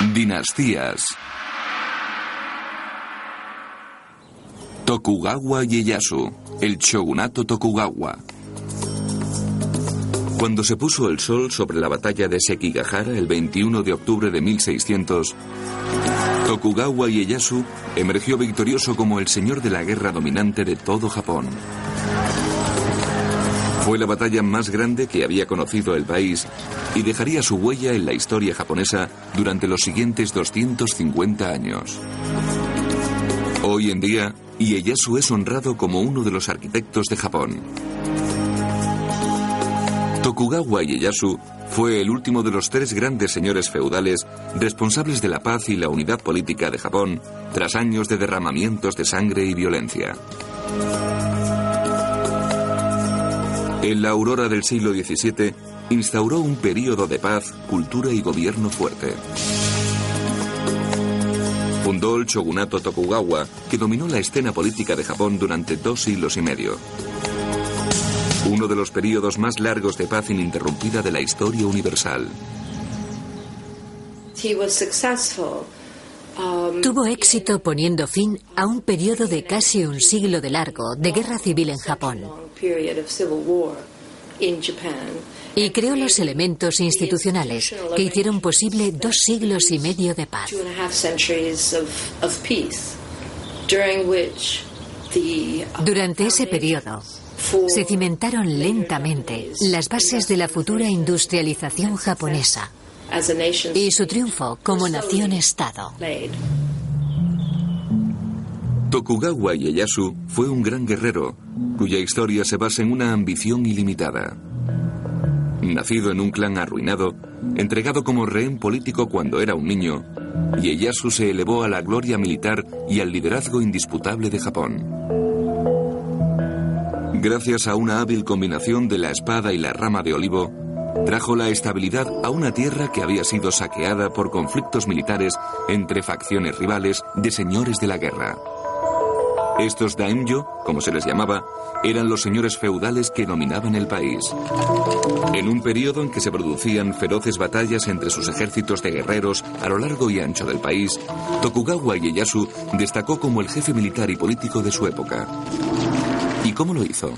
Dinastías. Tokugawa Ieyasu, el shogunato Tokugawa. Cuando se puso el sol sobre la batalla de Sekigahara el 21 de octubre de 1600, Tokugawa Ieyasu emergió victorioso como el señor de la guerra dominante de todo Japón. Fue la batalla más grande que había conocido el país y dejaría su huella en la historia japonesa durante los siguientes 250 años. Hoy en día, Ieyasu es honrado como uno de los arquitectos de Japón. Tokugawa Ieyasu fue el último de los 3 grandes señores feudales responsables de la paz y la unidad política de Japón tras años de derramamientos de sangre y violencia. En la aurora del siglo XVII, instauró un período de paz, cultura y gobierno fuerte. Fundó el shogunato Tokugawa, que dominó la escena política de Japón durante 2 siglos y medio. Uno de los períodos más largos de paz ininterrumpida de la historia universal. Tuvo éxito poniendo fin a un periodo de casi un siglo de largo de guerra civil en Japón. Y creó los elementos institucionales que hicieron posible 2 siglos y medio de paz. Durante ese periodo, se cimentaron lentamente las bases de la futura industrialización japonesa y su triunfo como nación-estado. Tokugawa Ieyasu fue un gran guerrero, cuya historia se basa en una ambición ilimitada. Nacido en un clan arruinado, entregado como rehén político cuando era un niño, Ieyasu se elevó a la gloria militar y al liderazgo indisputable de Japón. Gracias a una hábil combinación de la espada y la rama de olivo, trajo la estabilidad a una tierra que había sido saqueada por conflictos militares entre facciones rivales de señores de la guerra. Estos daimyo, como se les llamaba, eran los señores feudales que dominaban el país. En un periodo en que se producían feroces batallas entre sus ejércitos de guerreros a lo largo y ancho del país, Tokugawa Ieyasu destacó como el jefe militar y político de su época. ¿Y cómo lo hizo?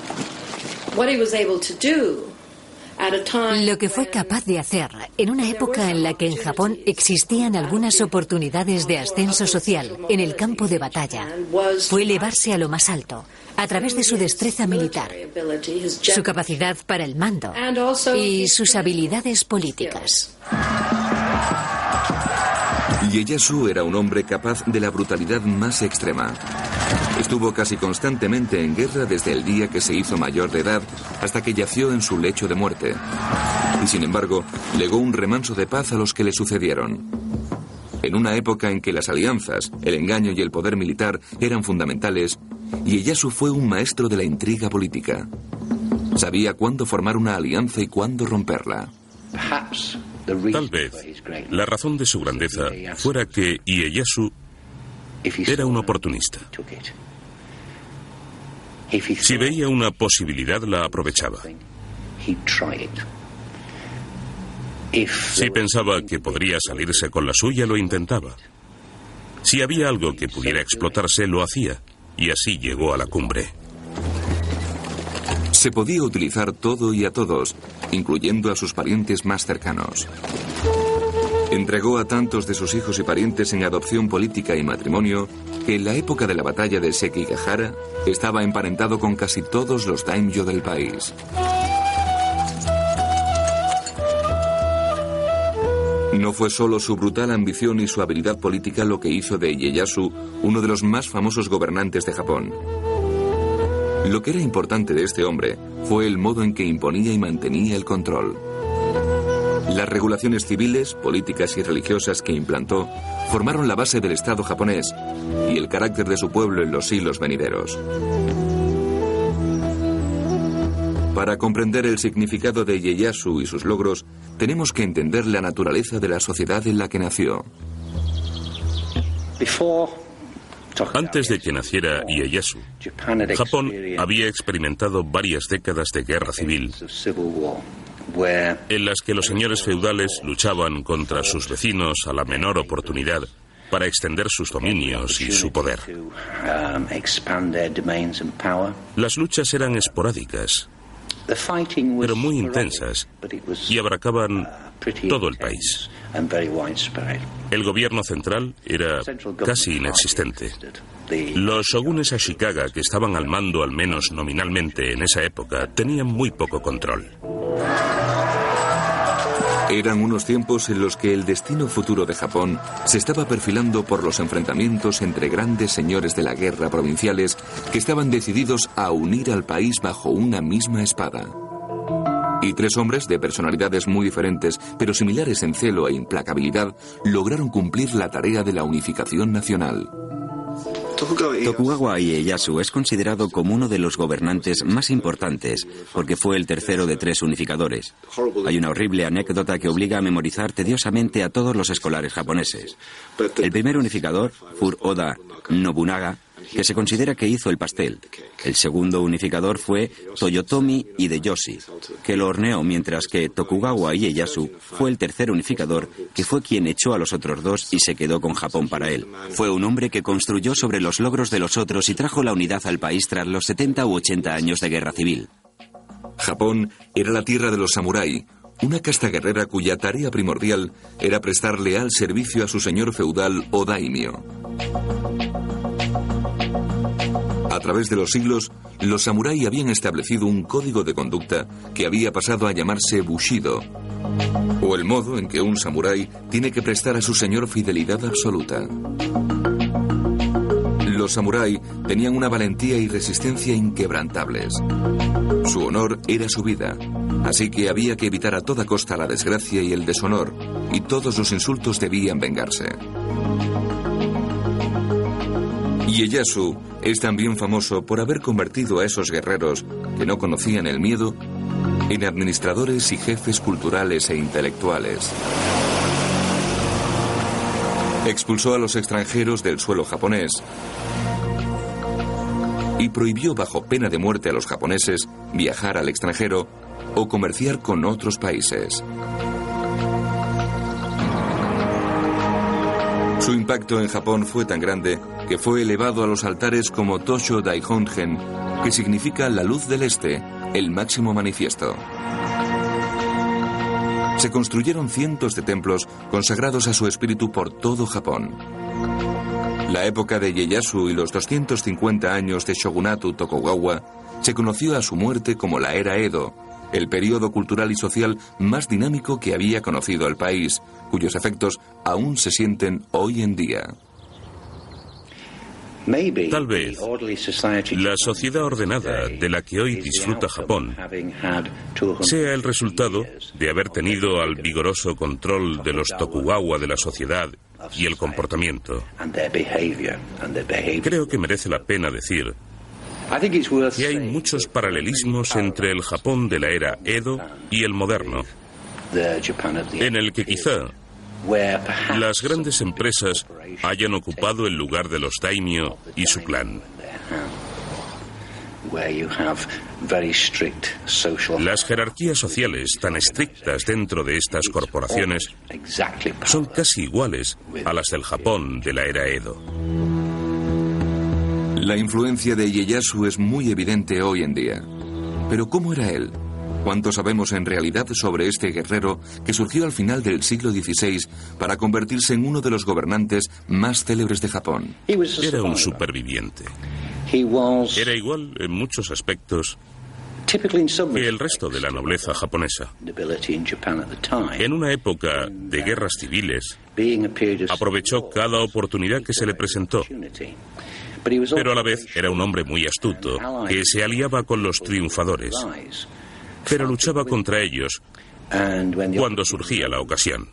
Lo que fue capaz de hacer en una época en la que en Japón existían algunas oportunidades de ascenso social en el campo de batalla fue elevarse a lo más alto a través de su destreza militar, su capacidad para el mando y sus habilidades políticas. Ieyasu era un hombre capaz de la brutalidad más extrema. Estuvo casi constantemente en guerra desde el día que se hizo mayor de edad hasta que yació en su lecho de muerte. Y sin embargo, legó un remanso de paz a los que le sucedieron. En una época en que las alianzas, el engaño y el poder militar eran fundamentales, Ieyasu fue un maestro de la intriga política. Sabía cuándo formar una alianza y cuándo romperla. Tal vez la razón de su grandeza fuera que Ieyasu era un oportunista. Si veía una posibilidad, la aprovechaba. Si pensaba que podría salirse con la suya, lo intentaba. Si había algo que pudiera explotarse, lo hacía. Y así llegó a la cumbre. Se podía utilizar todo y a todos, incluyendo a sus parientes más cercanos. Entregó a tantos de sus hijos y parientes en adopción política y matrimonio que en la época de la batalla de Sekigahara estaba emparentado con casi todos los daimyo del país. No fue solo su brutal ambición y su habilidad política lo que hizo de Ieyasu uno de los más famosos gobernantes de Japón. Lo que era importante de este hombre fue el modo en que imponía y mantenía el control. Las regulaciones civiles, políticas y religiosas que implantó formaron la base del Estado japonés y el carácter de su pueblo en los siglos venideros. Para comprender el significado de Ieyasu y sus logros, tenemos que entender la naturaleza de la sociedad en la que nació. Antes de que naciera Ieyasu, Japón había experimentado varias décadas de guerra civil en las que los señores feudales luchaban contra sus vecinos a la menor oportunidad para extender sus dominios y su poder. Las luchas eran esporádicas, pero muy intensas, y abarcaban todo el país. El gobierno central era casi inexistente. Los shogunes Ashikaga, que estaban al mando al menos nominalmente en esa época, tenían muy poco control. Eran unos tiempos en los que el destino futuro de Japón se estaba perfilando por los enfrentamientos entre grandes señores de la guerra provinciales que estaban decididos a unir al país bajo una misma espada. Y tres hombres de personalidades muy diferentes, pero similares en celo e implacabilidad, lograron cumplir la tarea de la unificación nacional. Tokugawa Ieyasu es considerado como uno de los gobernantes más importantes porque fue el tercero de 3 unificadores. Hay una horrible anécdota que obliga a memorizar tediosamente a todos los escolares japoneses. El primer unificador, Furuoda Nobunaga, que se considera que hizo el pastel. El segundo unificador fue Toyotomi Hideyoshi, que lo horneó, mientras que Tokugawa Ieyasu fue el tercer unificador, que fue quien echó a los otros 2 y se quedó con Japón para él. Fue un hombre que construyó sobre los logros de los otros y trajo la unidad al país tras los 70 u 80 años de guerra civil. Japón era la tierra de los samurái, una casta guerrera cuya tarea primordial era prestar leal servicio a su señor feudal o daimyo. A través de los siglos, los samurái habían establecido un código de conducta que había pasado a llamarse Bushido, o el modo en que un samurái tiene que prestar a su señor fidelidad absoluta. Los samurái tenían una valentía y resistencia inquebrantables. Su honor era su vida, así que había que evitar a toda costa la desgracia y el deshonor, y todos los insultos debían vengarse. Ieyasu es también famoso por haber convertido a esos guerreros que no conocían el miedo en administradores y jefes culturales e intelectuales. Expulsó a los extranjeros del suelo japonés y prohibió bajo pena de muerte a los japoneses viajar al extranjero o comerciar con otros países. Su impacto en Japón fue tan grande que fue elevado a los altares como Tosho Daihongen, que significa la luz del este, el máximo manifiesto. Se construyeron cientos de templos consagrados a su espíritu por todo Japón. La época de Ieyasu y los 250 años de Shogunato Tokugawa se conoció a su muerte como la era Edo, el periodo cultural y social más dinámico que había conocido el país, cuyos efectos aún se sienten hoy en día. Tal vez la sociedad ordenada de la que hoy disfruta Japón sea el resultado de haber tenido al vigoroso control de los Tokugawa de la sociedad y el comportamiento. Creo que merece la pena decir que hay muchos paralelismos entre el Japón de la era Edo y el moderno, en el que quizá las grandes empresas hayan ocupado el lugar de los daimyo y su clan. Las jerarquías sociales tan estrictas dentro de estas corporaciones son casi iguales a las del Japón de la era Edo. La influencia de Ieyasu es muy evidente hoy en día. Pero ¿cómo era él? ¿Cuánto sabemos en realidad sobre este guerrero que surgió al final del siglo XVI para convertirse en uno de los gobernantes más célebres de Japón? Era un superviviente. Era igual en muchos aspectos que el resto de la nobleza japonesa. En una época de guerras civiles, aprovechó cada oportunidad que se le presentó. Pero a la vez era un hombre muy astuto, que se aliaba con los triunfadores, pero luchaba contra ellos cuando surgía la ocasión.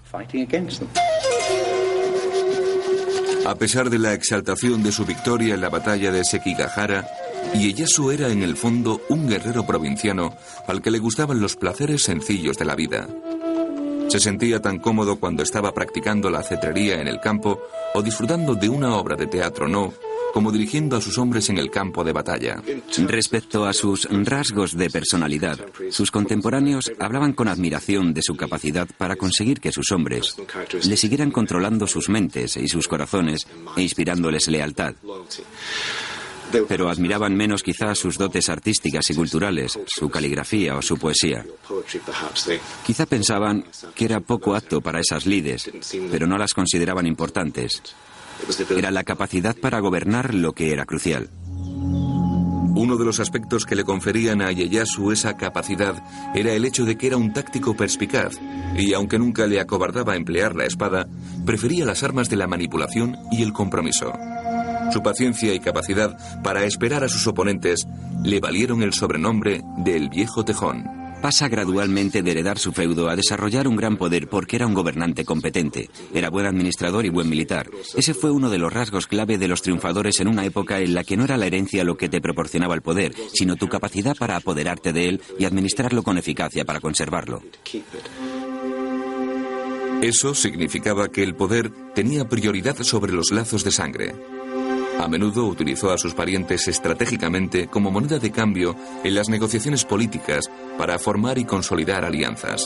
A pesar de la exaltación de su victoria en la batalla de Sekigahara, Ieyasu era en el fondo un guerrero provinciano al que le gustaban los placeres sencillos de la vida. Se sentía tan cómodo cuando estaba practicando la cetrería en el campo o disfrutando de una obra de teatro como dirigiendo a sus hombres en el campo de batalla. Respecto a sus rasgos de personalidad, sus contemporáneos hablaban con admiración de su capacidad para conseguir que sus hombres le siguieran controlando sus mentes y sus corazones e inspirándoles lealtad. Pero admiraban menos quizás sus dotes artísticas y culturales, su caligrafía o su poesía. Quizá pensaban que era poco apto para esas lides, pero no las consideraban importantes. Era la capacidad para gobernar lo que era crucial. Uno de los aspectos que le conferían a Ieyasu esa capacidad era el hecho de que era un táctico perspicaz y, aunque nunca le acobardaba emplear la espada, prefería las armas de la manipulación y el compromiso. Su paciencia y capacidad para esperar a sus oponentes le valieron el sobrenombre de El Viejo Tejón. Pasa gradualmente de heredar su feudo a desarrollar un gran poder porque era un gobernante competente. Era buen administrador y buen militar. Ese fue uno de los rasgos clave de los triunfadores en una época en la que no era la herencia lo que te proporcionaba el poder, sino tu capacidad para apoderarte de él y administrarlo con eficacia para conservarlo. Eso significaba que el poder tenía prioridad sobre los lazos de sangre. A menudo utilizó a sus parientes estratégicamente como moneda de cambio en las negociaciones políticas para formar y consolidar alianzas.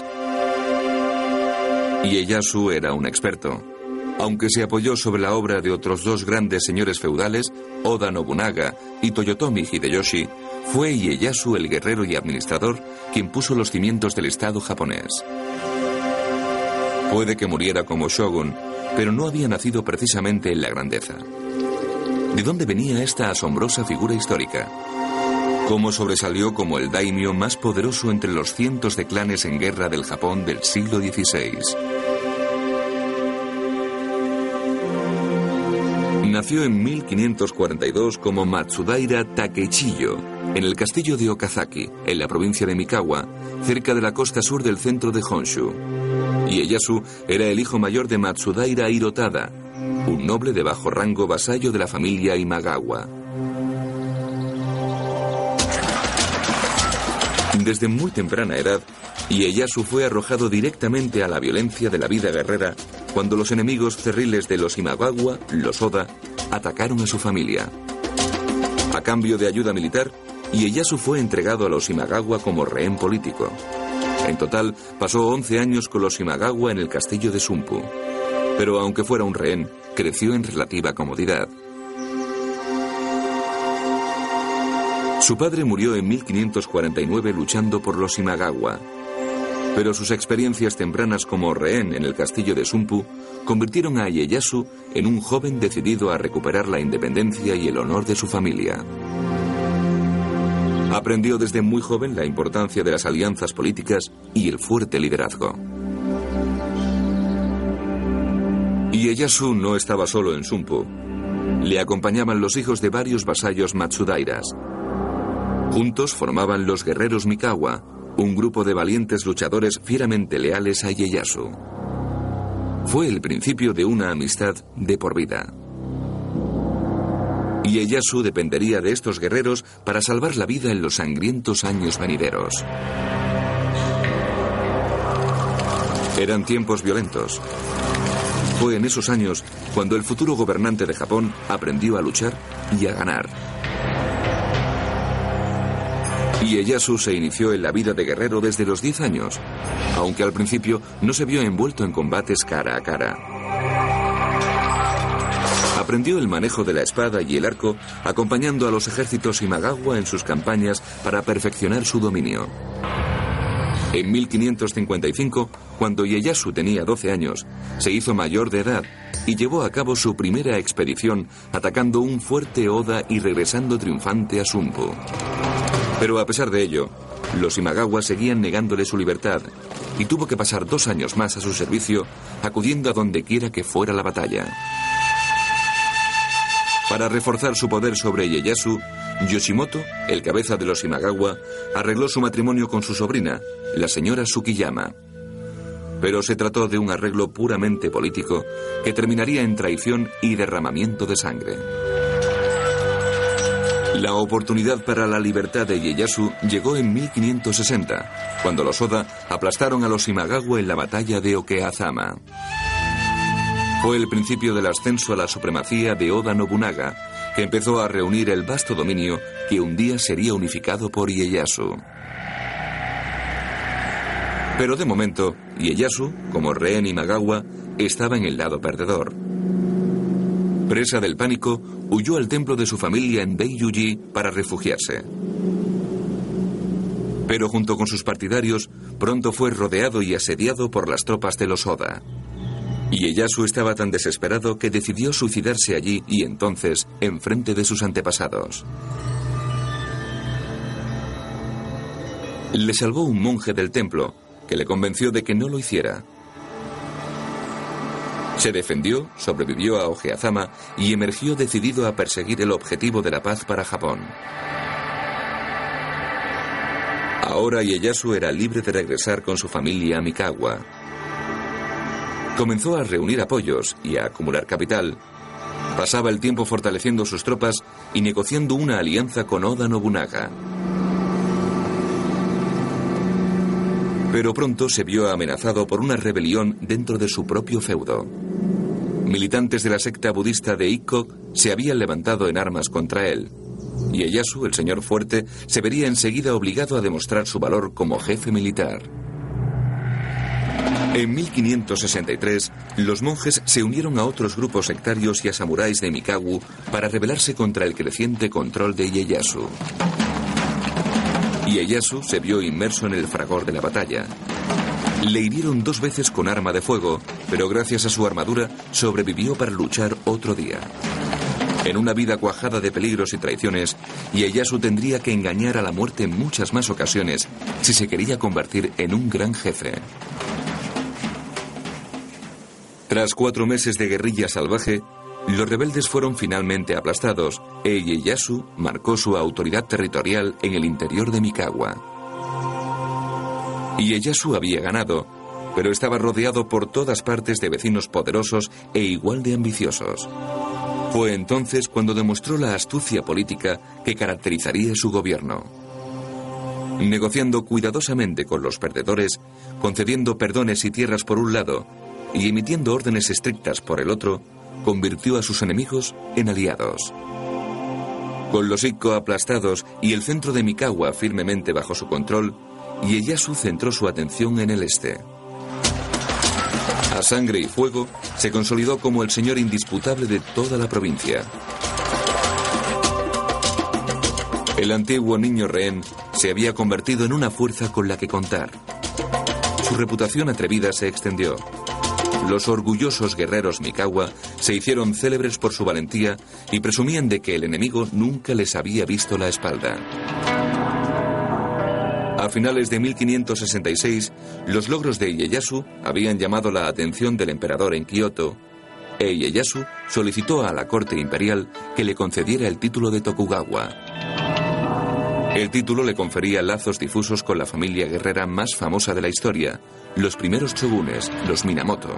Ieyasu era un experto. Aunque se apoyó sobre la obra de otros dos grandes señores feudales, Oda Nobunaga y Toyotomi Hideyoshi, fue Ieyasu el guerrero y administrador quien puso los cimientos del Estado japonés. Puede que muriera como shogun, pero no había nacido precisamente en la grandeza. ¿De dónde venía esta asombrosa figura histórica? ¿Cómo sobresalió como el daimyo más poderoso entre los cientos de clanes en guerra del Japón del siglo XVI? Nació en 1542 como Matsudaira Takechiyo, en el castillo de Okazaki, en la provincia de Mikawa, cerca de la costa sur del centro de Honshu. Ieyasu era el hijo mayor de Matsudaira Hirotada, un noble de bajo rango vasallo de la familia Imagawa. Desde muy temprana edad, Ieyasu fue arrojado directamente a la violencia de la vida guerrera cuando los enemigos cerriles de los Imagawa, los Oda, atacaron a su familia. A cambio de ayuda militar, Ieyasu fue entregado a los Imagawa como rehén político. En total, pasó 11 años con los Imagawa en el castillo de Sumpu. Pero aunque fuera un rehén, creció en relativa comodidad. Su padre murió en 1549 luchando por los Imagawa. Pero sus experiencias tempranas como rehén en el castillo de Sumpu convirtieron a Ieyasu en un joven decidido a recuperar la independencia y el honor de su familia. Aprendió desde muy joven la importancia de las alianzas políticas y el fuerte liderazgo. Ieyasu no estaba solo en Sumpu. Le acompañaban los hijos de varios vasallos Matsudairas. Juntos formaban los guerreros Mikawa, un grupo de valientes luchadores fieramente leales a Ieyasu. Fue el principio de una amistad de por vida. Ieyasu dependería de estos guerreros para salvar la vida en los sangrientos años venideros. Eran tiempos violentos. Fue en esos años cuando el futuro gobernante de Japón aprendió a luchar y a ganar. Ieyasu se inició en la vida de guerrero desde los 10 años, aunque al principio no se vio envuelto en combates cara a cara. Aprendió el manejo de la espada y el arco acompañando a los ejércitos Imagawa en sus campañas para perfeccionar su dominio. En 1555, cuando Ieyasu tenía 12 años, se hizo mayor de edad y llevó a cabo su primera expedición atacando un fuerte Oda y regresando triunfante a Sumpu. Pero a pesar de ello, los Imagawa seguían negándole su libertad y tuvo que pasar 2 años más a su servicio, acudiendo a donde quiera que fuera la batalla. Para reforzar su poder sobre Ieyasu, Yoshimoto, el cabeza de los Imagawa, arregló su matrimonio con su sobrina, la señora Tsukiyama. Pero se trató de un arreglo puramente político que terminaría en traición y derramamiento de sangre. La oportunidad para la libertad de Ieyasu llegó en 1560, cuando los Oda aplastaron a los Imagawa en la batalla de Okeazama. Fue el principio del ascenso a la supremacía de Oda Nobunaga, que empezó a reunir el vasto dominio que un día sería unificado por Ieyasu. Pero de momento, Ieyasu, como rehén Imagawa, estaba en el lado perdedor. Presa del pánico, huyó al templo de su familia en Beiyuji para refugiarse. Pero junto con sus partidarios, pronto fue rodeado y asediado por las tropas de los Oda. Ieyasu estaba tan desesperado que decidió suicidarse allí y entonces, enfrente de sus antepasados. Le salvó un monje del templo, que le convenció de que no lo hiciera. Se defendió, sobrevivió a Ogeazama y emergió decidido a perseguir el objetivo de la paz para Japón. Ahora Ieyasu era libre de regresar con su familia a Mikawa. Comenzó a reunir apoyos y a acumular capital. Pasaba el tiempo fortaleciendo sus tropas y negociando una alianza con Oda Nobunaga. Pero pronto se vio amenazado por una rebelión dentro de su propio feudo. Militantes de la secta budista de Ikkok se habían levantado en armas contra él. Y Ieyasu, el señor fuerte, se vería enseguida obligado a demostrar su valor como jefe militar. En 1563, los monjes se unieron a otros grupos sectarios y a samuráis de Mikawa para rebelarse contra el creciente control de Ieyasu. Ieyasu se vio inmerso en el fragor de la batalla. Le hirieron 2 veces con arma de fuego, pero gracias a su armadura sobrevivió para luchar otro día. En una vida cuajada de peligros y traiciones, Ieyasu tendría que engañar a la muerte en muchas más ocasiones si se quería convertir en un gran jefe. Tras 4 meses de guerrilla salvaje, los rebeldes fueron finalmente aplastados e Ieyasu marcó su autoridad territorial en el interior de Mikawa. Ieyasu había ganado, pero estaba rodeado por todas partes de vecinos poderosos e igual de ambiciosos. Fue entonces cuando demostró la astucia política que caracterizaría su gobierno. Negociando cuidadosamente con los perdedores, concediendo perdones y tierras por un lado y emitiendo órdenes estrictas por el otro, convirtió a sus enemigos en aliados. Con los Ikko aplastados y el centro de Mikawa firmemente bajo su control, Ieyasu centró su atención en el este. A sangre y fuego, se consolidó como el señor indisputable de toda la provincia. El antiguo niño rehén se había convertido en una fuerza con la que contar. Su reputación atrevida se extendió. Los orgullosos guerreros Mikawa se hicieron célebres por su valentía y presumían de que el enemigo nunca les había visto la espalda. A finales de 1566, los logros de Ieyasu habían llamado la atención del emperador en Kioto, e Ieyasu solicitó a la corte imperial que le concediera el título de Tokugawa. El título le confería lazos difusos con la familia guerrera más famosa de la historia, los primeros shogunes, los Minamoto.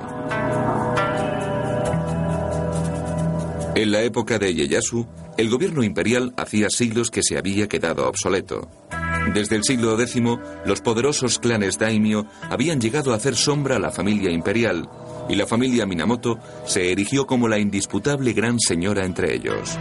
En la época de Ieyasu, el gobierno imperial hacía siglos que se había quedado obsoleto. Desde el siglo X, los poderosos clanes daimyo habían llegado a hacer sombra a la familia imperial, y la familia Minamoto se erigió como la indisputable gran señora entre ellos.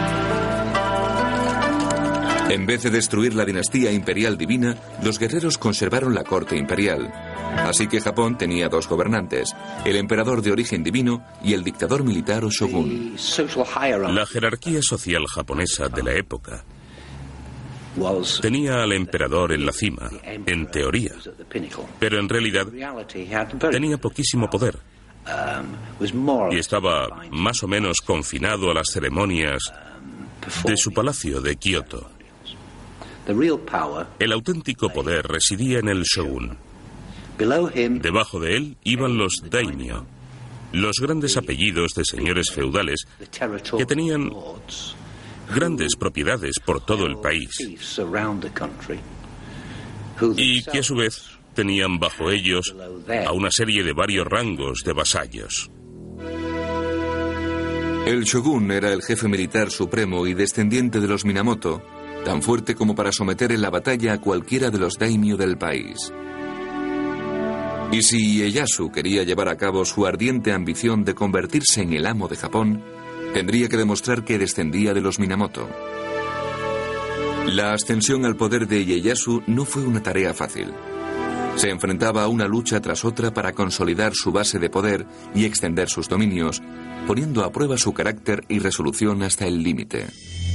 En vez de destruir la dinastía imperial divina, los guerreros conservaron la corte imperial. Así que Japón tenía 2 gobernantes, el emperador de origen divino y el dictador militar o shogun. La jerarquía social japonesa de la época tenía al emperador en la cima, en teoría, pero en realidad tenía poquísimo poder y estaba más o menos confinado a las ceremonias de su palacio de Kioto. El auténtico poder residía en el shogun. Debajo de él iban los daimyo, los grandes apellidos de señores feudales que tenían grandes propiedades por todo el país y que a su vez tenían bajo ellos a una serie de varios rangos de vasallos. El shogun era el jefe militar supremo y descendiente de los Minamoto, tan fuerte como para someter en la batalla a cualquiera de los daimyo del país. Y si Ieyasu quería llevar a cabo su ardiente ambición de convertirse en el amo de Japón, Tendría que demostrar que descendía de los Minamoto. La ascensión al poder de Ieyasu no fue una tarea fácil. Se enfrentaba a una lucha tras otra para consolidar su base de poder y extender sus dominios, poniendo a prueba su carácter y resolución hasta el límite.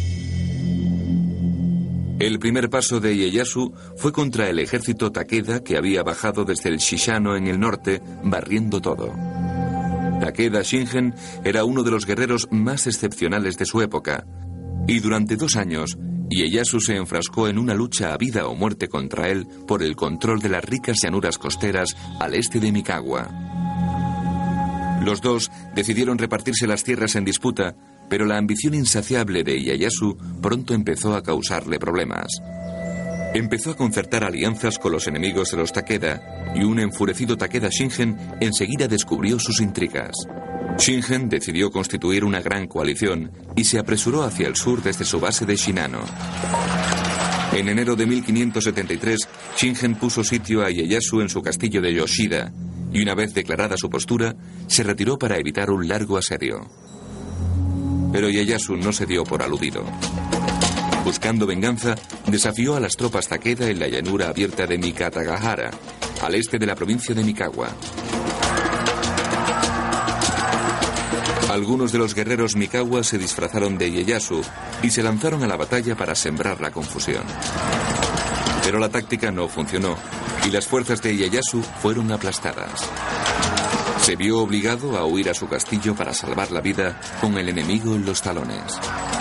El primer paso de Ieyasu fue contra el ejército Takeda, que había bajado desde el Shishano en el norte, barriendo todo. Takeda Shingen era uno de los guerreros más excepcionales de su época, y durante 2 años, Ieyasu se enfrascó en una lucha a vida o muerte contra él por el control de las ricas llanuras costeras al este de Mikawa. Los dos decidieron repartirse las tierras en disputa, pero la ambición insaciable de Ieyasu pronto empezó a causarle problemas. Empezó a concertar alianzas con los enemigos de los Takeda, y un enfurecido Takeda Shingen enseguida descubrió sus intrigas. Shingen decidió constituir una gran coalición y se apresuró hacia el sur desde su base de Shinano. En enero de 1573, Shingen puso sitio a Ieyasu en su castillo de Yoshida, y una vez declarada su postura, se retiró para evitar un largo asedio. Pero Ieyasu no se dio por aludido. Buscando venganza, desafió a las tropas Takeda en la llanura abierta de Mikatagahara, al este de la provincia de Mikawa. Algunos de los guerreros Mikawa se disfrazaron de Ieyasu y se lanzaron a la batalla para sembrar la confusión. Pero la táctica no funcionó y las fuerzas de Ieyasu fueron aplastadas. Se vio obligado a huir a su castillo para salvar la vida con el enemigo en los talones.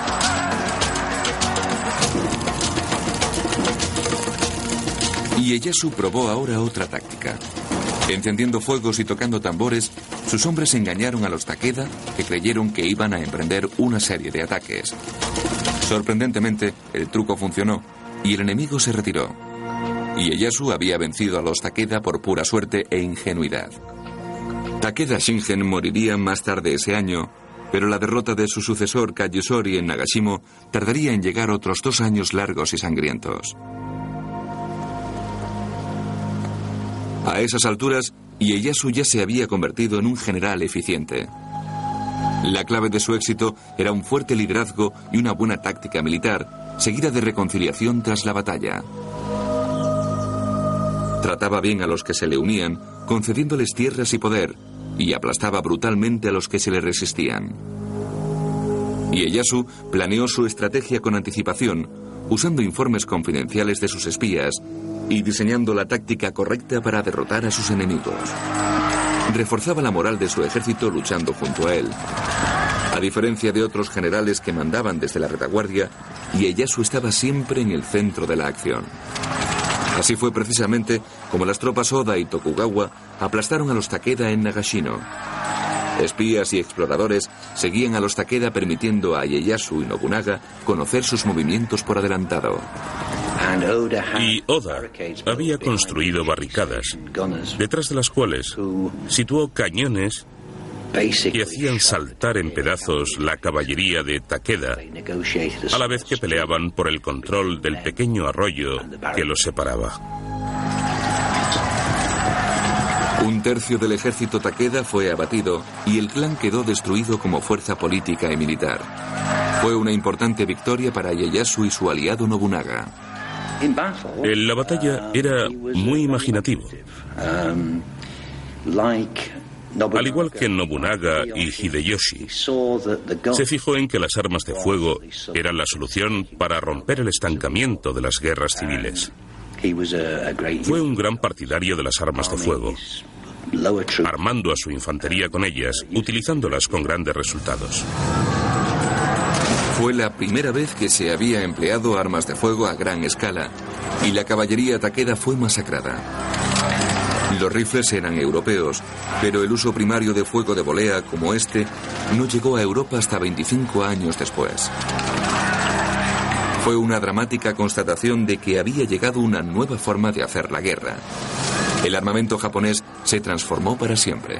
Ieyasu probó ahora otra táctica. Encendiendo fuegos y tocando tambores, sus hombres engañaron a los Takeda, que creyeron que iban a emprender una serie de ataques. Sorprendentemente, el truco funcionó y el enemigo se retiró. Ieyasu había vencido a los Takeda por pura suerte e ingenuidad. Takeda Shingen moriría más tarde ese año, pero la derrota de su sucesor Kayusori en Nagashimo tardaría en llegar otros 2 años largos y sangrientos. A esas alturas, Ieyasu ya se había convertido en un general eficiente. La clave de su éxito era un fuerte liderazgo y una buena táctica militar, seguida de reconciliación tras la batalla. Trataba bien a los que se le unían, concediéndoles tierras y poder, y aplastaba brutalmente a los que se le resistían. Ieyasu planeó su estrategia con anticipación, usando informes confidenciales de sus espías y diseñando la táctica correcta para derrotar a sus enemigos. Reforzaba la moral de su ejército luchando junto a él. A diferencia de otros generales que mandaban desde la retaguardia, Ieyasu estaba siempre en el centro de la acción. Así fue precisamente como las tropas Oda y Tokugawa aplastaron a los Takeda en Nagashino. Espías y exploradores seguían a los Takeda, permitiendo a Ieyasu y Nobunaga conocer sus movimientos por adelantado. Y Oda había construido barricadas, detrás de las cuales situó cañones que hacían saltar en pedazos la caballería de Takeda, a la vez que peleaban por el control del pequeño arroyo que los separaba. Un tercio del ejército Takeda fue abatido y el clan quedó destruido como fuerza política y militar. Fue una importante victoria para Ieyasu y su aliado Nobunaga. En la batalla era muy imaginativo. Al igual que Nobunaga y Hideyoshi, se fijó en que las armas de fuego eran la solución para romper el estancamiento de las guerras civiles. Fue un gran partidario de las armas de fuego, armando a su infantería con ellas, utilizándolas con grandes resultados. Fue la primera vez que se había empleado armas de fuego a gran escala, y la caballería Takeda fue masacrada. Los rifles eran europeos, pero el uso primario de fuego de volea como este no llegó a Europa hasta 25 años después. Fue una dramática constatación de que había llegado una nueva forma de hacer la guerra. El armamento japonés se transformó para siempre.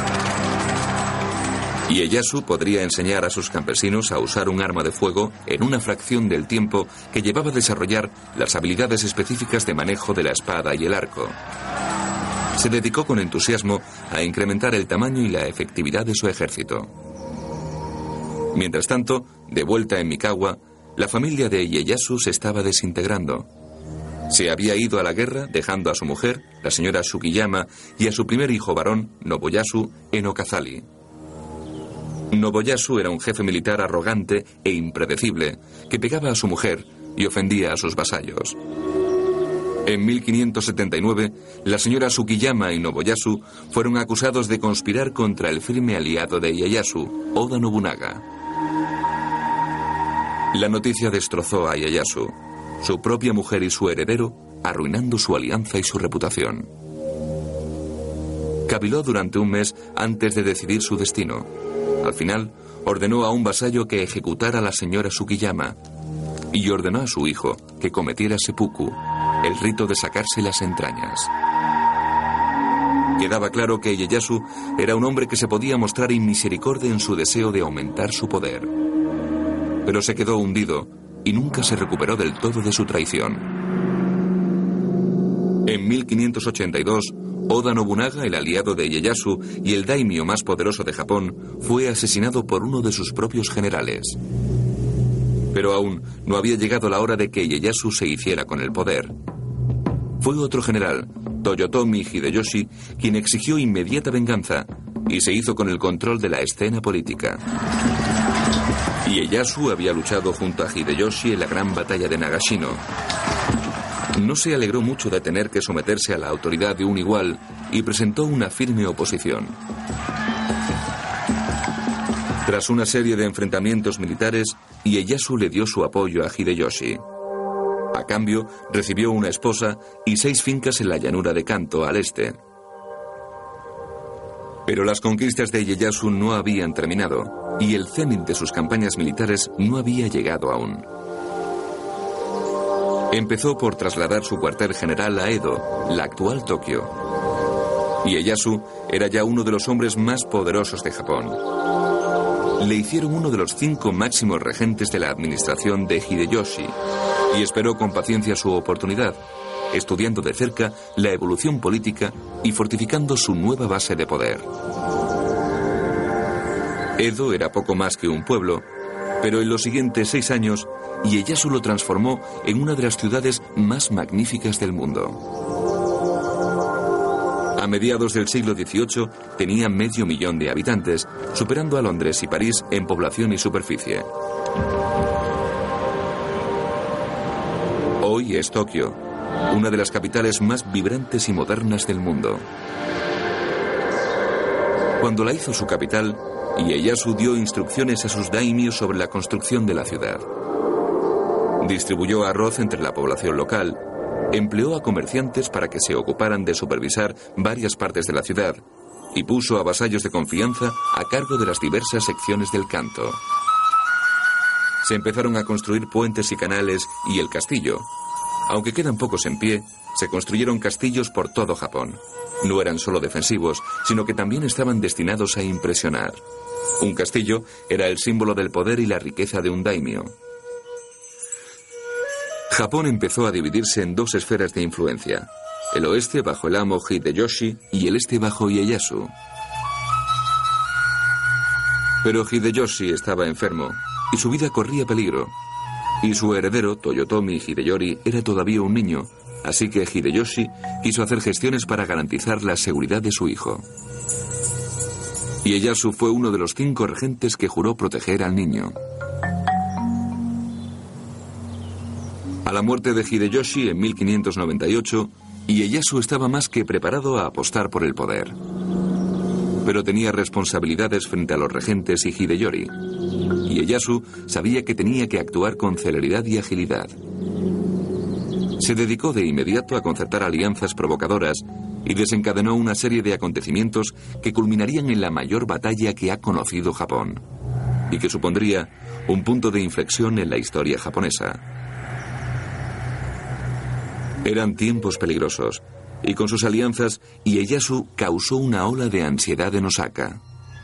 Ieyasu podría enseñar a sus campesinos a usar un arma de fuego en una fracción del tiempo que llevaba a desarrollar las habilidades específicas de manejo de la espada y el arco. Se dedicó con entusiasmo a incrementar el tamaño y la efectividad de su ejército. Mientras tanto, de vuelta en Mikawa, la familia de Ieyasu se estaba desintegrando. Se había ido a la guerra dejando a su mujer, la señora Sugiyama, y a su primer hijo varón, Nobuyasu, en Okazali. Nobuyasu era un jefe militar arrogante e impredecible que pegaba a su mujer y ofendía a sus vasallos. En 1579, la señora Sugiyama y Nobuyasu fueron acusados de conspirar contra el firme aliado de Ieyasu, Oda Nobunaga. La noticia destrozó a Ieyasu, su propia mujer y su heredero, arruinando su alianza y su reputación. Caviló durante un mes antes de decidir su destino. Al final, ordenó a un vasallo que ejecutara a la señora Sugiyama y ordenó a su hijo que cometiera seppuku, el rito de sacarse las entrañas. Quedaba claro que Ieyasu era un hombre que se podía mostrar inmisericordia en su deseo de aumentar su poder. Pero se quedó hundido y nunca se recuperó del todo de su traición. En 1582, Oda Nobunaga, el aliado de Ieyasu y el daimyo más poderoso de Japón, fue asesinado por uno de sus propios generales. Pero aún no había llegado la hora de que Ieyasu se hiciera con el poder. Fue otro general, Toyotomi Hideyoshi, quien exigió inmediata venganza y se hizo con el control de la escena política. Ieyasu había luchado junto a Hideyoshi en la gran batalla de Nagashino. No se alegró mucho de tener que someterse a la autoridad de un igual y presentó una firme oposición. Tras una serie de enfrentamientos militares, Ieyasu le dio su apoyo a Hideyoshi. A cambio, recibió una esposa y 6 fincas en la llanura de Kanto, al este. Pero las conquistas de Ieyasu no habían terminado, y el cenit de sus campañas militares no había llegado aún. Empezó por trasladar su cuartel general a Edo, la actual Tokio. Ieyasu era ya uno de los hombres más poderosos de Japón. Le hicieron uno de los 5 máximos regentes de la administración de Hideyoshi y esperó con paciencia su oportunidad, estudiando de cerca la evolución política y fortificando su nueva base de poder. Edo era poco más que un pueblo, pero en los siguientes 6 años, Ieyasu lo transformó en una de las ciudades más magníficas del mundo. A mediados del siglo XVIII tenía 500.000 de habitantes, superando a Londres y París en población y superficie. Hoy es Tokio, una de las capitales más vibrantes y modernas del mundo. Cuando la hizo su capital, Ieyasu dio instrucciones a sus daimyos sobre la construcción de la ciudad. Distribuyó arroz entre la población local, empleó a comerciantes para que se ocuparan de supervisar varias partes de la ciudad y puso a vasallos de confianza a cargo de las diversas secciones del Kanto. Se empezaron a construir puentes y canales y el castillo. Aunque quedan pocos en pie, se construyeron castillos por todo Japón. No eran solo defensivos, sino que también estaban destinados a impresionar. Un castillo era el símbolo del poder y la riqueza de un daimyo. Japón empezó a dividirse en 2 esferas de influencia, el oeste bajo el amo Hideyoshi y el este bajo Ieyasu. Pero Hideyoshi estaba enfermo y su vida corría peligro, y su heredero, Toyotomi Hideyori, era todavía un niño, así que Hideyoshi quiso hacer gestiones para garantizar la seguridad de su hijo. Ieyasu fue uno de los 5 regentes que juró proteger al niño. A la muerte de Hideyoshi en 1598, Ieyasu estaba más que preparado a apostar por el poder. Pero tenía responsabilidades frente a los regentes y Hideyori. Ieyasu sabía que tenía que actuar con celeridad y agilidad. Se dedicó de inmediato a concertar alianzas provocadoras y desencadenó una serie de acontecimientos que culminarían en la mayor batalla que ha conocido Japón y que supondría un punto de inflexión en la historia japonesa. Eran tiempos peligrosos, y con sus alianzas, Ieyasu causó una ola de ansiedad en Osaka.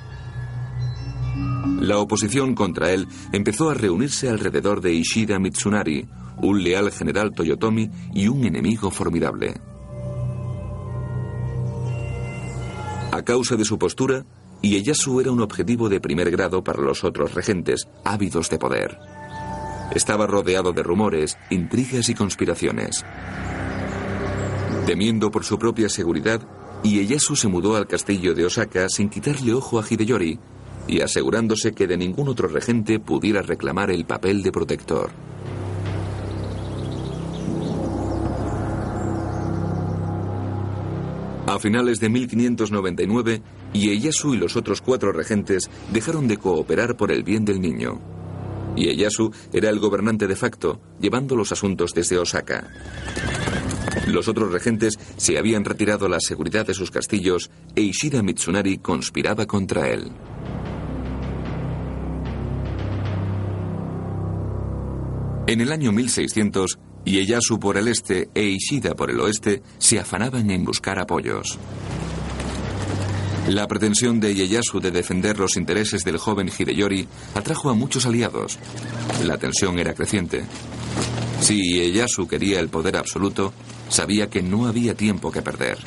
La oposición contra él empezó a reunirse alrededor de Ishida Mitsunari, un leal general Toyotomi y un enemigo formidable. A causa de su postura, Ieyasu era un objetivo de primer grado para los otros regentes, ávidos de poder. Estaba rodeado de rumores, intrigas y conspiraciones. Temiendo por su propia seguridad, Ieyasu se mudó al castillo de Osaka sin quitarle ojo a Hideyori y asegurándose que de ningún otro regente pudiera reclamar el papel de protector. A finales de 1599, Ieyasu y los otros 4 regentes dejaron de cooperar por el bien del niño. Ieyasu era el gobernante de facto, llevando los asuntos desde Osaka. Los otros regentes se habían retirado a la seguridad de sus castillos e Ishida Mitsunari conspiraba contra él. En el año 1600, Ieyasu por el este e Ishida por el oeste se afanaban en buscar apoyos. La pretensión de Ieyasu de defender los intereses del joven Hideyori atrajo a muchos aliados. La tensión era creciente. Si Ieyasu quería el poder absoluto, sabía que no había tiempo que perder.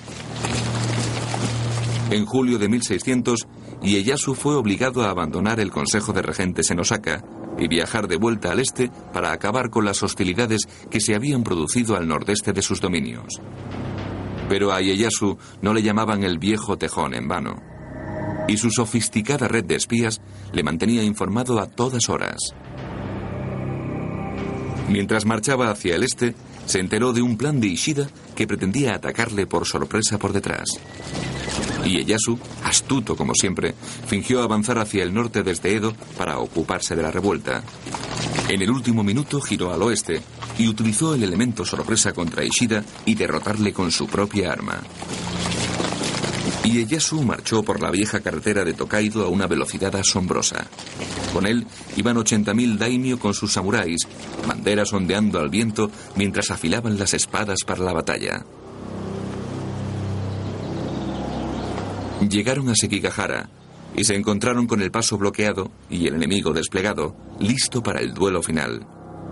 En julio de 1600, Ieyasu fue obligado a abandonar el Consejo de Regentes en Osaka y viajar de vuelta al este para acabar con las hostilidades que se habían producido al nordeste de sus dominios. Pero a Ieyasu no le llamaban el viejo tejón en vano, y su sofisticada red de espías le mantenía informado a todas horas. Mientras marchaba hacia el este, se enteró de un plan de Ishida que pretendía atacarle por sorpresa por detrás. Ieyasu, astuto como siempre, fingió avanzar hacia el norte desde Edo para ocuparse de la revuelta. En el último minuto giró al oeste y utilizó el elemento sorpresa contra Ishida y derrotarle con su propia arma. Ieyasu marchó por la vieja carretera de Tokaido a una velocidad asombrosa. Con él iban 80.000 daimyo con sus samuráis, banderas ondeando al viento mientras afilaban las espadas para la batalla. Llegaron a Sekigahara y se encontraron con el paso bloqueado y el enemigo desplegado, listo para el duelo final.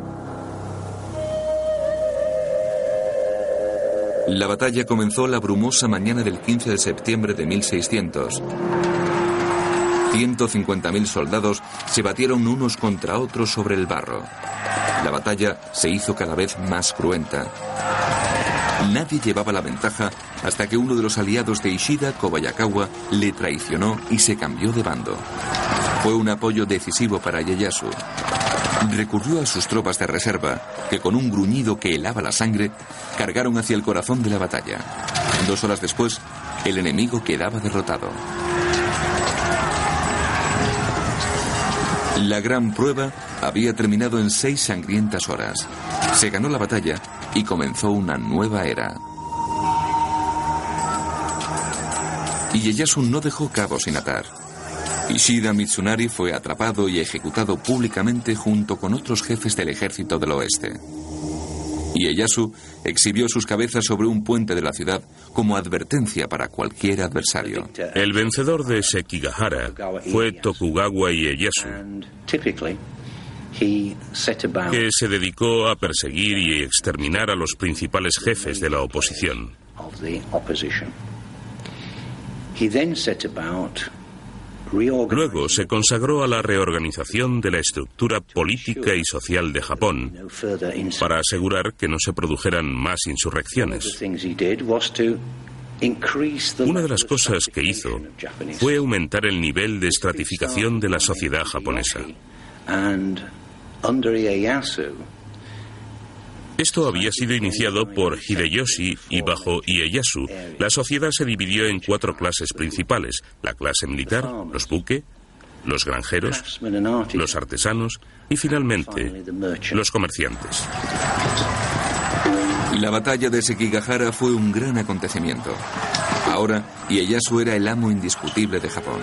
La batalla comenzó la brumosa mañana del 15 de septiembre de 1600. 150.000 soldados se batieron unos contra otros sobre el barro. La batalla se hizo cada vez más cruenta. Nadie llevaba la ventaja hasta que uno de los aliados de Ishida, Kobayakawa, le traicionó y se cambió de bando. Fue un apoyo decisivo para Ieyasu. Recurrió a sus tropas de reserva, que con un gruñido que helaba la sangre, cargaron hacia el corazón de la batalla. 2 horas después, el enemigo quedaba derrotado. La gran prueba había terminado en 6 sangrientas horas. Se ganó la batalla y comenzó una nueva era. Ieyasu no dejó cabos sin atar. Ishida Mitsunari fue atrapado y ejecutado públicamente junto con otros jefes del ejército del oeste. Ieyasu exhibió sus cabezas sobre un puente de la ciudad como advertencia para cualquier adversario. El vencedor de Sekigahara fue Tokugawa Ieyasu, que se dedicó a perseguir y exterminar a los principales jefes de la oposición. Luego se consagró a la reorganización de la estructura política y social de Japón para asegurar que no se produjeran más insurrecciones. Una de las cosas que hizo fue aumentar el nivel de estratificación de la sociedad japonesa. Esto había sido iniciado por Hideyoshi y bajo Ieyasu, la sociedad se dividió en 4 clases principales: la clase militar, los buque, los granjeros, los artesanos y finalmente los comerciantes. La batalla de Sekigahara fue un gran acontecimiento. Ahora, Ieyasu era el amo indiscutible de Japón.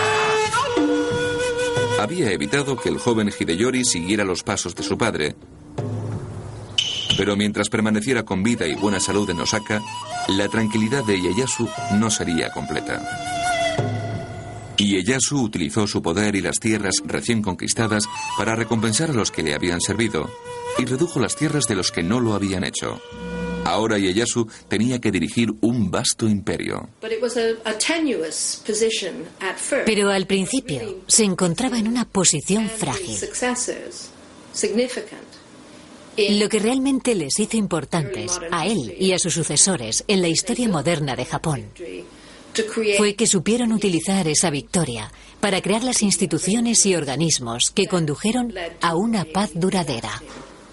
Había evitado que el joven Hideyori siguiera los pasos de su padre, pero mientras permaneciera con vida y buena salud en Osaka, la tranquilidad de Ieyasu no sería completa. Ieyasu utilizó su poder y las tierras recién conquistadas para recompensar a los que le habían servido y redujo las tierras de los que no lo habían hecho. Ahora Ieyasu tenía que dirigir un vasto imperio. Pero al principio se encontraba en una posición frágil. Lo que realmente les hizo importantes a él y a sus sucesores en la historia moderna de Japón fue que supieron utilizar esa victoria para crear las instituciones y organismos que condujeron a una paz duradera.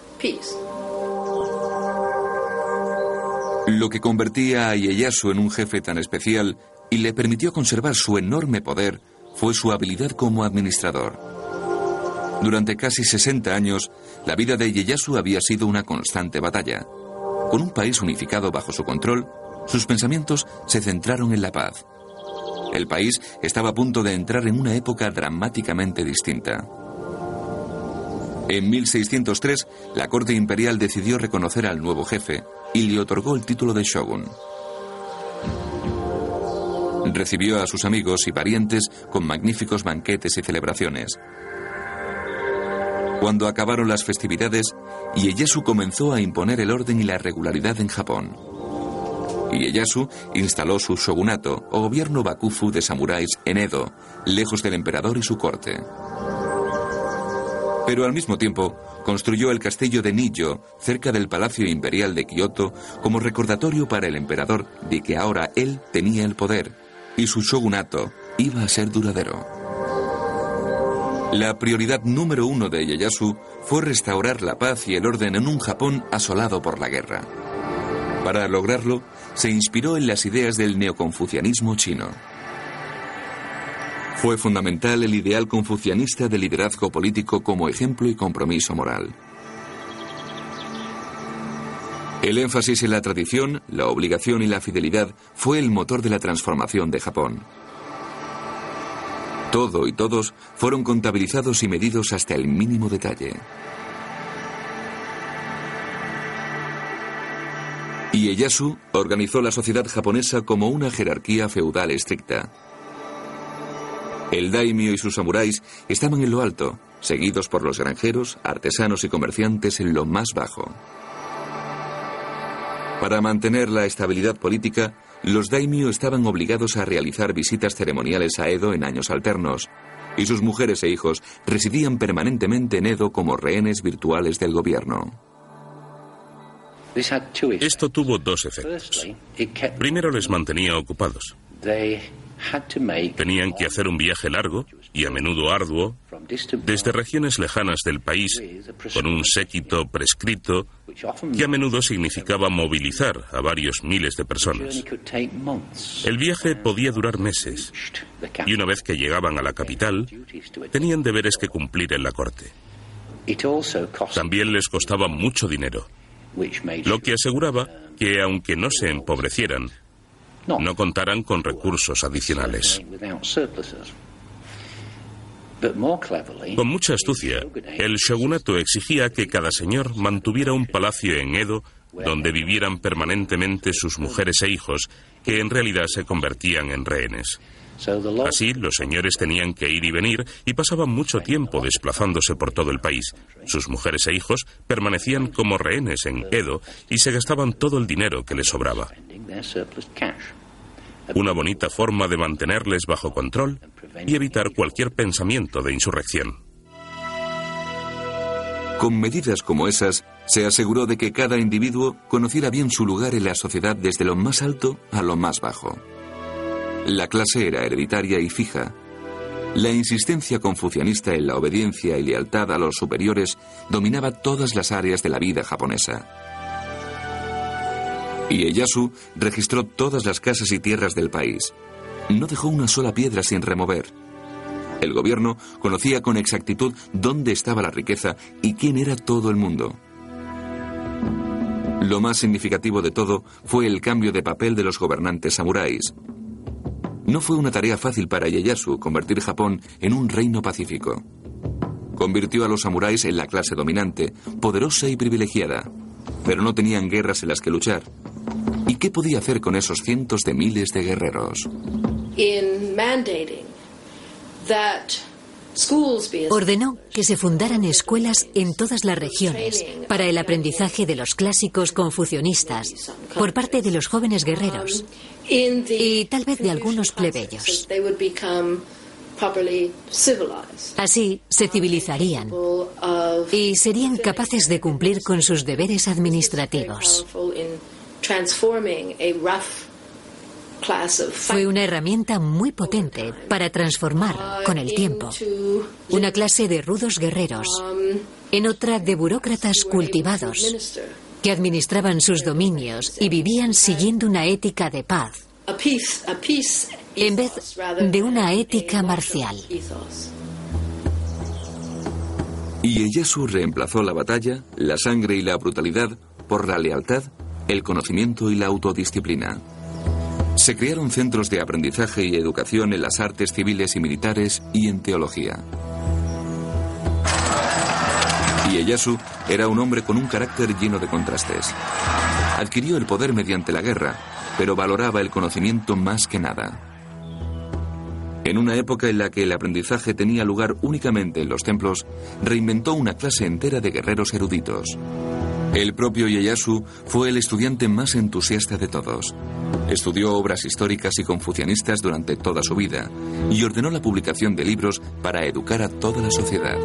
Lo que convertía a Ieyasu en un jefe tan especial y le permitió conservar su enorme poder fue su habilidad como administrador. Durante casi 60 años, la vida de Ieyasu había sido una constante batalla. Con un país unificado bajo su control, sus pensamientos se centraron en la paz. El país estaba a punto de entrar en una época dramáticamente distinta. En 1603, la corte imperial decidió reconocer al nuevo jefe y le otorgó el título de shogun. Recibió a sus amigos y parientes con magníficos banquetes y celebraciones. Cuando acabaron las festividades, Ieyasu comenzó a imponer el orden y la regularidad en Japón. Ieyasu instaló su shogunato o gobierno bakufu de samuráis en Edo, lejos del emperador y su corte. Pero al mismo tiempo, construyó el castillo de Nijo, cerca del Palacio Imperial de Kioto, como recordatorio para el emperador de que ahora él tenía el poder, y su shogunato iba a ser duradero. La prioridad número 1 de Ieyasu fue restaurar la paz y el orden en un Japón asolado por la guerra. Para lograrlo, se inspiró en las ideas del neoconfucianismo chino. Fue fundamental el ideal confucianista de liderazgo político como ejemplo y compromiso moral. El énfasis en la tradición, la obligación y la fidelidad fue el motor de la transformación de Japón. Todo y todos fueron contabilizados y medidos hasta el mínimo detalle. Ieyasu organizó la sociedad japonesa como una jerarquía feudal estricta. El daimyo y sus samuráis estaban en lo alto, seguidos por los granjeros, artesanos y comerciantes en lo más bajo. Para mantener la estabilidad política, los daimyo estaban obligados a realizar visitas ceremoniales a Edo en años alternos, y sus mujeres e hijos residían permanentemente en Edo como rehenes virtuales del gobierno. Esto tuvo dos efectos. Primero, les mantenía ocupados. Tenían que hacer un viaje largo y a menudo arduo desde regiones lejanas del país con un séquito prescrito que a menudo significaba movilizar a varios miles de personas. El viaje podía durar meses y una vez que llegaban a la capital tenían deberes que cumplir en la corte. También les costaba mucho dinero, lo que aseguraba que aunque no se empobrecieran, no contaran con recursos adicionales. Con mucha astucia, el shogunato exigía que cada señor mantuviera un palacio en Edo donde vivieran permanentemente sus mujeres e hijos, que en realidad se convertían en rehenes. Así, los señores tenían que ir y venir y pasaban mucho tiempo desplazándose por todo el país. Sus mujeres e hijos permanecían como rehenes en Edo y se gastaban todo el dinero que les sobraba. Una bonita forma de mantenerles bajo control y evitar cualquier pensamiento de insurrección. Con medidas como esas, se aseguró de que cada individuo conociera bien su lugar en la sociedad desde lo más alto a lo más bajo. La clase era hereditaria y fija. La insistencia confucianista en la obediencia y lealtad a los superiores dominaba todas las áreas de la vida japonesa. Ieyasu registró todas las casas y tierras del país. No dejó una sola piedra sin remover. El gobierno conocía con exactitud dónde estaba la riqueza y quién era todo el mundo. Lo más significativo de todo fue el cambio de papel de los gobernantes samuráis. No fue una tarea fácil para Ieyasu convertir Japón en un reino pacífico. Convirtió a los samuráis en la clase dominante, poderosa y privilegiada, pero no tenían guerras en las que luchar. ¿Y qué podía hacer con esos cientos de miles de guerreros? Ordenó que se fundaran escuelas en todas las regiones para el aprendizaje de los clásicos confucionistas por parte de los jóvenes guerreros y tal vez de algunos plebeyos. Así se civilizarían y serían capaces de cumplir con sus deberes administrativos. Fue una herramienta muy potente para transformar, con el tiempo, una clase de rudos guerreros en otra de burócratas cultivados que administraban sus dominios y vivían siguiendo una ética de paz en vez de una ética marcial. Ieyasu reemplazó la batalla, la sangre y la brutalidad por la lealtad, el conocimiento y la autodisciplina. Se crearon centros de aprendizaje y educación en las artes civiles y militares y en teología. Ieyasu era un hombre con un carácter lleno de contrastes. Adquirió el poder mediante la guerra, pero valoraba el conocimiento más que nada. En una época en la que el aprendizaje tenía lugar únicamente en los templos, reinventó una clase entera de guerreros eruditos. El propio Ieyasu fue el estudiante más entusiasta de todos. Estudió obras históricas y confucianistas durante toda su vida y ordenó la publicación de libros para educar a toda la sociedad.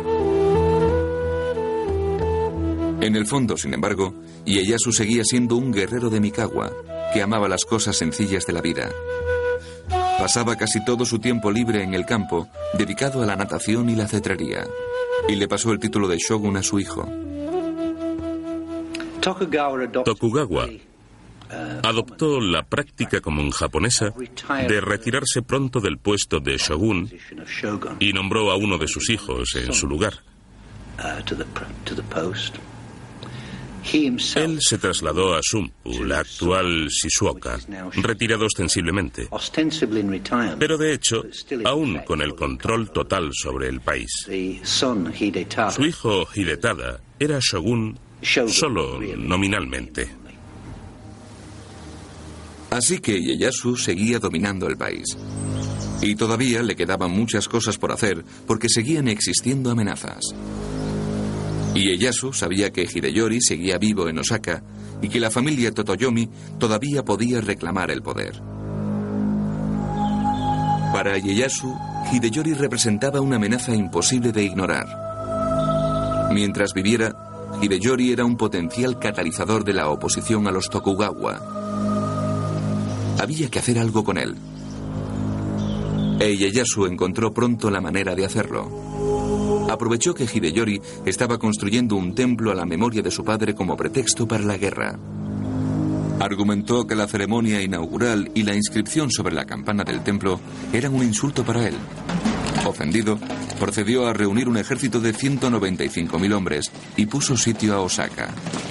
En el fondo, sin embargo, Ieyasu seguía siendo un guerrero de Mikawa, que amaba las cosas sencillas de la vida. Pasaba casi todo su tiempo libre en el campo, dedicado a la natación y la cetrería, y le pasó el título de shogun a su hijo. Tokugawa adoptó la práctica común japonesa de retirarse pronto del puesto de shogun y nombró a uno de sus hijos en su lugar. Él se trasladó a Sumpu, la actual Shizuoka, retirado ostensiblemente, pero de hecho, aún con el control total sobre el país. Su hijo Hidetada era shogun solo nominalmente. Así que Ieyasu seguía dominando el país. Y todavía le quedaban muchas cosas por hacer porque seguían existiendo amenazas. Ieyasu sabía que Hideyori seguía vivo en Osaka y que la familia Totoyomi todavía podía reclamar el poder. Para Ieyasu, Hideyori representaba una amenaza imposible de ignorar. Mientras viviera, Hideyori era un potencial catalizador de la oposición a los Tokugawa. Había que hacer algo con él. Ieyasu encontró pronto la manera de hacerlo. Aprovechó que Hideyori estaba construyendo un templo a la memoria de su padre como pretexto para la guerra. Argumentó que la ceremonia inaugural y la inscripción sobre la campana del templo eran un insulto para él. Ofendido, procedió a reunir un ejército de 195.000 hombres y puso sitio a Osaka.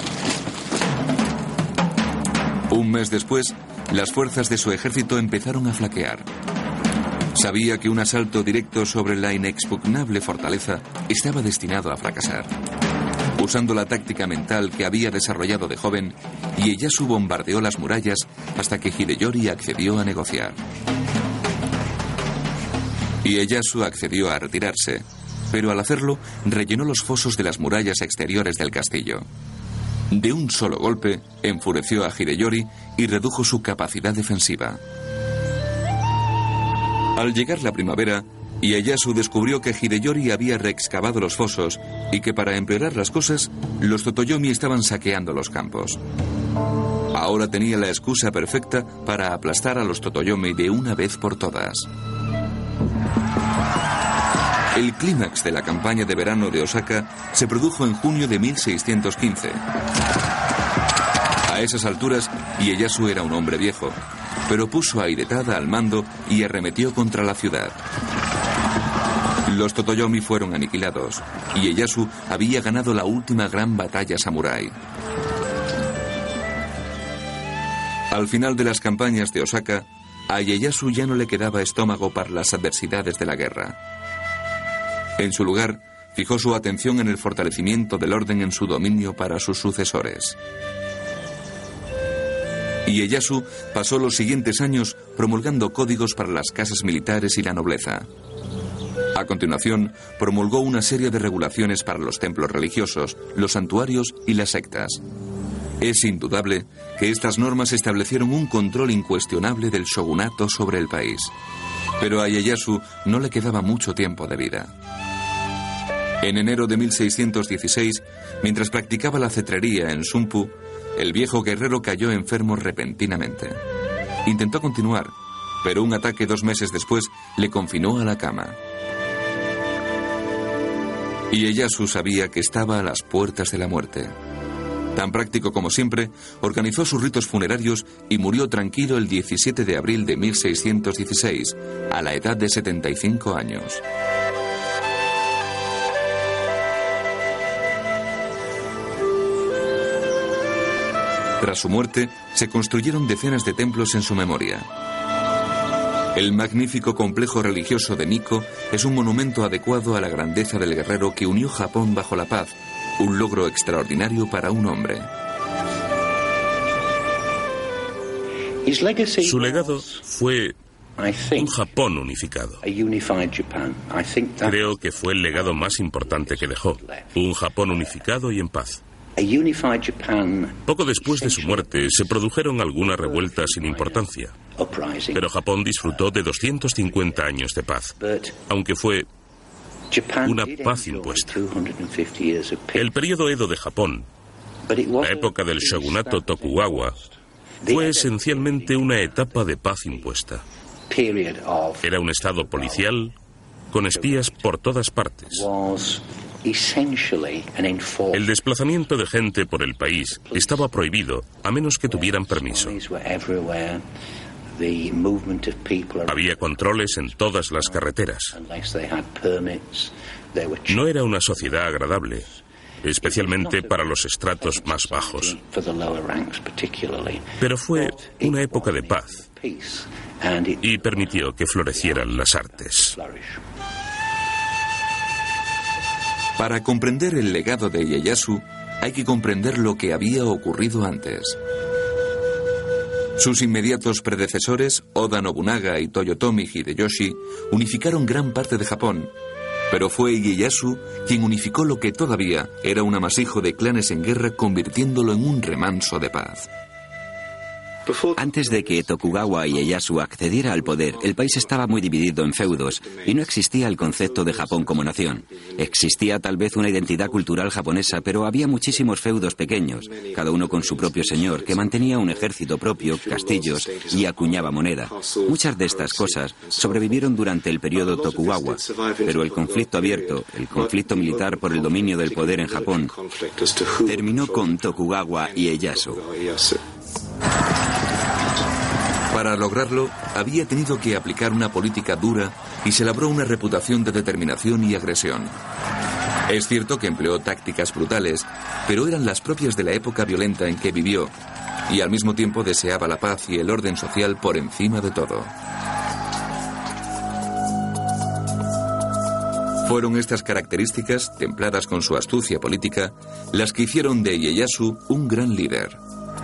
Un mes después, las fuerzas de su ejército empezaron a flaquear. Sabía que un asalto directo sobre la inexpugnable fortaleza estaba destinado a fracasar. Usando la táctica mental que había desarrollado de joven, Ieyasu bombardeó las murallas hasta que Hideyori accedió a negociar. Ieyasu accedió a retirarse, pero al hacerlo rellenó los fosos de las murallas exteriores del castillo. De un solo golpe, enfureció a Hideyori y redujo su capacidad defensiva. Al llegar la primavera, Ieyasu descubrió que Hideyori había reexcavado los fosos y que para empeorar las cosas, los Totoyomi estaban saqueando los campos. Ahora tenía la excusa perfecta para aplastar a los Totoyomi de una vez por todas. El clímax de la campaña de verano de Osaka se produjo en junio de 1615. A esas alturas, Ieyasu era un hombre viejo, pero puso a Hidetada al mando y arremetió contra la ciudad. Los Totoyomi fueron aniquilados y Ieyasu había ganado la última gran batalla samurái. Al final de las campañas de Osaka, a Ieyasu ya no le quedaba estómago para las adversidades de la guerra. En su lugar, fijó su atención en el fortalecimiento del orden en su dominio para sus sucesores. Ieyasu pasó los siguientes años promulgando códigos para las casas militares y la nobleza. A continuación, promulgó una serie de regulaciones para los templos religiosos, los santuarios y las sectas. Es indudable que estas normas establecieron un control incuestionable del shogunato sobre el país. Pero a Ieyasu no le quedaba mucho tiempo de vida. En enero de 1616, mientras practicaba la cetrería en Sumpu, el viejo guerrero cayó enfermo repentinamente. Intentó continuar, pero un ataque 2 meses después le confinó a la cama. Y Ieyasu sabía que estaba a las puertas de la muerte. Tan práctico como siempre, organizó sus ritos funerarios y murió tranquilo el 17 de abril de 1616, a la edad de 75 años. Tras su muerte, se construyeron decenas de templos en su memoria. El magnífico complejo religioso de Nikko es un monumento adecuado a la grandeza del guerrero que unió Japón bajo la paz, un logro extraordinario para un hombre. Su legado fue un Japón unificado. Creo que fue el legado más importante que dejó. Un Japón unificado y en paz. Poco después de su muerte se produjeron algunas revueltas sin importancia, pero Japón disfrutó de 250 años de paz, aunque fue una paz impuesta. El período Edo de Japón, la época del shogunato Tokugawa, fue esencialmente una etapa de paz impuesta. Era un estado policial con espías por todas partes. El desplazamiento de gente por el país estaba prohibido a menos que tuvieran permiso. Había controles en todas las carreteras. No era una sociedad agradable, especialmente para los estratos más bajos. Pero fue una época de paz y permitió que florecieran las artes. Para comprender el legado de Ieyasu, hay que comprender lo que había ocurrido antes. Sus inmediatos predecesores, Oda Nobunaga y Toyotomi Hideyoshi, unificaron gran parte de Japón, pero fue Ieyasu quien unificó lo que todavía era un amasijo de clanes en guerra, convirtiéndolo en un remanso de paz. Antes de que Tokugawa Ieyasu accediera al poder, el país estaba muy dividido en feudos y no existía el concepto de Japón como nación. Existía tal vez una identidad cultural japonesa, pero había muchísimos feudos pequeños, cada uno con su propio señor, que mantenía un ejército propio, castillos y acuñaba moneda. Muchas de estas cosas sobrevivieron durante el periodo Tokugawa, pero el conflicto abierto, el conflicto militar por el dominio del poder en Japón, terminó con Tokugawa Ieyasu. Para lograrlo, había tenido que aplicar una política dura y se labró una reputación de determinación y agresión. Es cierto que empleó tácticas brutales, pero eran las propias de la época violenta en que vivió, y al mismo tiempo deseaba la paz y el orden social por encima de todo. Fueron estas características, templadas con su astucia política, las que hicieron de Ieyasu un gran líder.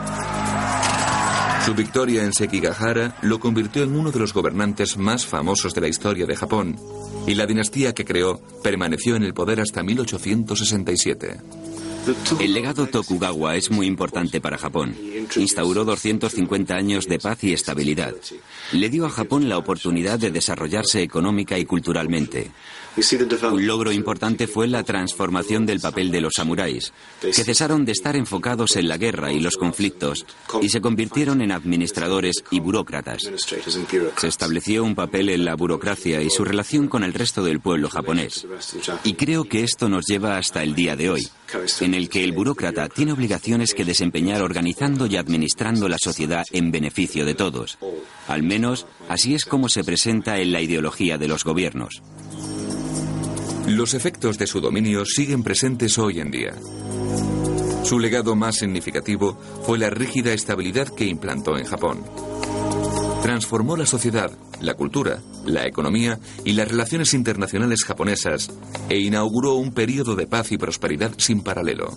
Su victoria en Sekigahara lo convirtió en uno de los gobernantes más famosos de la historia de Japón, y la dinastía que creó permaneció en el poder hasta 1867. El legado Tokugawa es muy importante para Japón. Instauró 250 años de paz y estabilidad. Le dio a Japón la oportunidad de desarrollarse económica y culturalmente. Un logro importante fue la transformación del papel de los samuráis, que cesaron de estar enfocados en la guerra y los conflictos y se convirtieron en administradores y burócratas. Se estableció un papel en la burocracia y su relación con el resto del pueblo japonés. Y creo que esto nos lleva hasta el día de hoy, en el que el burócrata tiene obligaciones que desempeñar organizando y administrando la sociedad en beneficio de todos. Al menos, así es como se presenta en la ideología de los gobiernos. Los efectos de su dominio siguen presentes hoy en día. Su legado más significativo fue la rígida estabilidad que implantó en Japón. Transformó la sociedad, la cultura, la economía y las relaciones internacionales japonesas e inauguró un período de paz y prosperidad sin paralelo.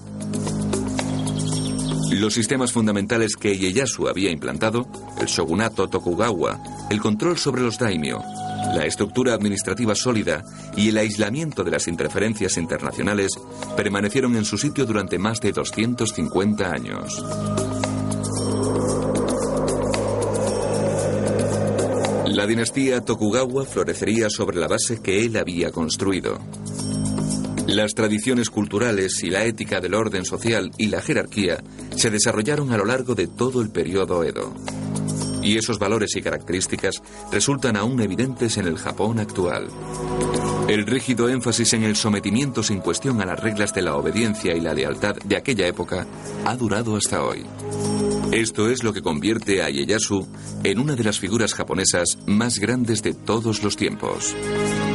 Los sistemas fundamentales que Ieyasu había implantado, el shogunato Tokugawa, el control sobre los daimyo, La estructura administrativa sólida y el aislamiento de las interferencias internacionales permanecieron en su sitio durante más de 250 años. La dinastía Tokugawa florecería sobre la base que él había construido. Las tradiciones culturales y la ética del orden social y la jerarquía se desarrollaron a lo largo de todo el periodo Edo. Y esos valores y características resultan aún evidentes en el Japón actual. El rígido énfasis en el sometimiento sin cuestión a las reglas de la obediencia y la lealtad de aquella época ha durado hasta hoy. Esto es lo que convierte a Ieyasu en una de las figuras japonesas más grandes de todos los tiempos.